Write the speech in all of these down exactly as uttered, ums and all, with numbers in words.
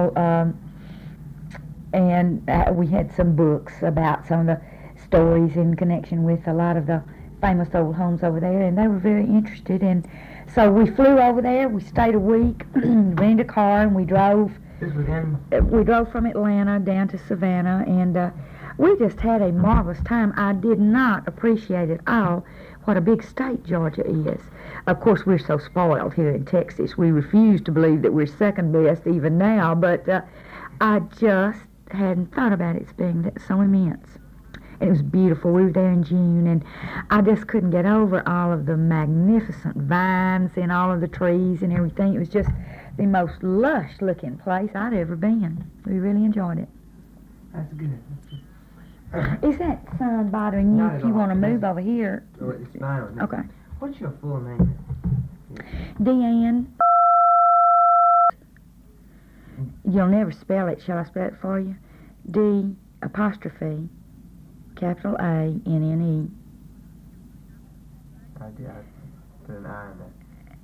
know, um, and uh, we had some books about some of the stories in connection with a lot of the famous old homes over there, and they were very interested. And so we flew over there. We stayed a week, rented a car, and we drove. This was in? We drove from Atlanta down to Savannah, and uh, we just had a marvelous time. I did not appreciate at all what a big state Georgia is. Of course, we're so spoiled here in Texas. We refuse to believe that we're second best even now, but uh, I just hadn't thought about it as being that so immense. It was beautiful. We were there in June, and I just couldn't get over all of the magnificent vines and all of the trees and everything. It was just the most lush-looking place I'd ever been. We really enjoyed it. That's good. That's good. Is that sun bothering you Not if at you all. want to move over here? Oh, it's fine. Okay. What's your full name? Deanne. You'll never spell it. Shall I spell it for you? D apostrophe capital A N N E. I did. I put an I in there.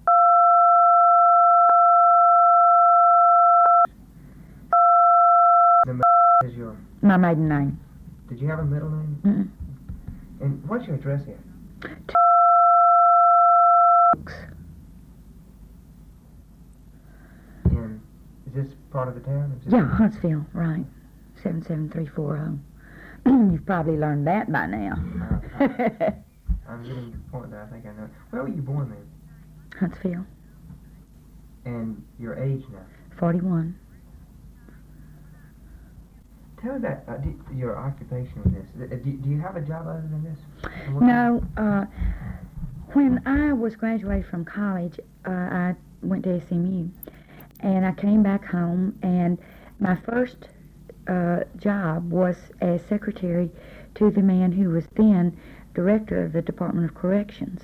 The m- is your. My maiden name. Did you have a middle name? Mm-mm. And what's your address here? And is this part of the town? Is this Yeah, Huntsville, right. seven seven three four zero. You've probably learned that by now. Uh, I, I'm getting to the point that I think I know. Where were you born then? Huntsville, And your age now? forty-one. Tell me that, uh, do, your occupation with this. Uh, Do, do you have a job other than this? What- No, uh, when I was graduated from college, uh, I went to S M U, and I came back home, and my first uh, job was as secretary to the man who was then director of the Department of Corrections.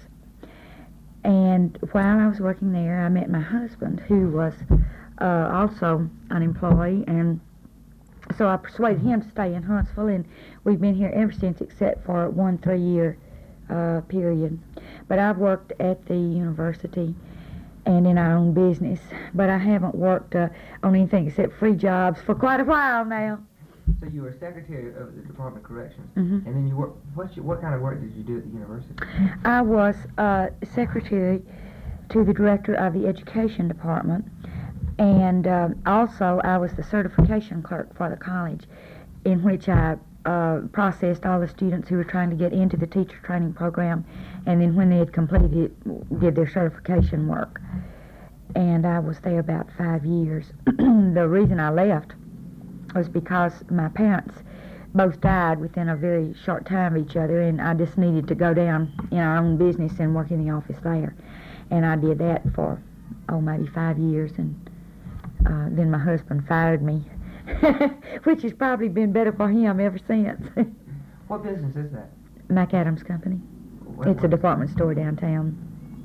And while I was working there, I met my husband, who was uh, also unemployed, and so I persuaded him to stay in Huntsville, and we've been here ever since, except for one three-year uh, period. But I've worked at the university and in our own business, but I haven't worked uh, on anything except free jobs for quite a while now. So you were secretary of the Department of Corrections, Mhm. and then you work. What's your, what kind of work did you do at the university? I was uh, secretary to the director of the education department, and um, also I was the certification clerk for the college, in which I uh, processed all the students who were trying to get into the teacher training program, and then when they had completed it, did their certification work. And I was there about five years. The reason I left was because my parents both died within a very short time of each other, and I just needed to go down in our own business and work in the office there. And I did that for, oh, maybe five years, and uh, then my husband fired me, which has probably been better for him ever since. What business is that? McAdams Company. What, It's a what- department store downtown.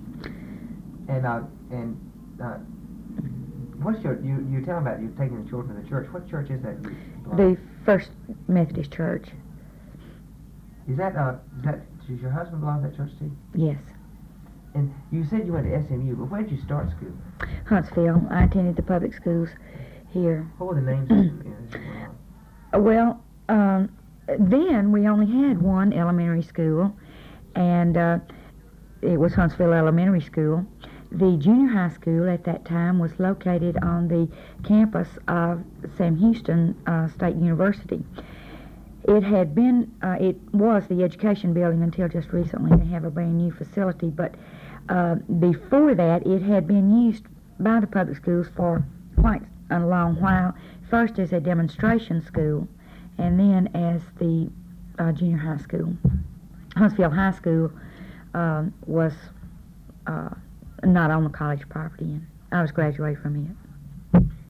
And uh, and uh, what's your you you tell about you taking the children to the church? What church is that? you belong The First Methodist Church. Is that uh is that does your husband belong to that church too? Yes. And you said you went to S M U, but where did you start school? Huntsville. I attended the public schools here. What were the names of them? Uh, Well, um, then we only had one elementary school, and uh, it was Huntsville Elementary School. The junior high school at that time was located on the campus of Sam Houston uh, State University. It had been, uh, it was the education building until just recently. They have a brand new facility, but uh, before that it had been used by the public schools for quite a long while, first as a demonstration school and then as the uh, junior high school. Huntsville High School um, was uh, not on the college property, and I was graduated from it.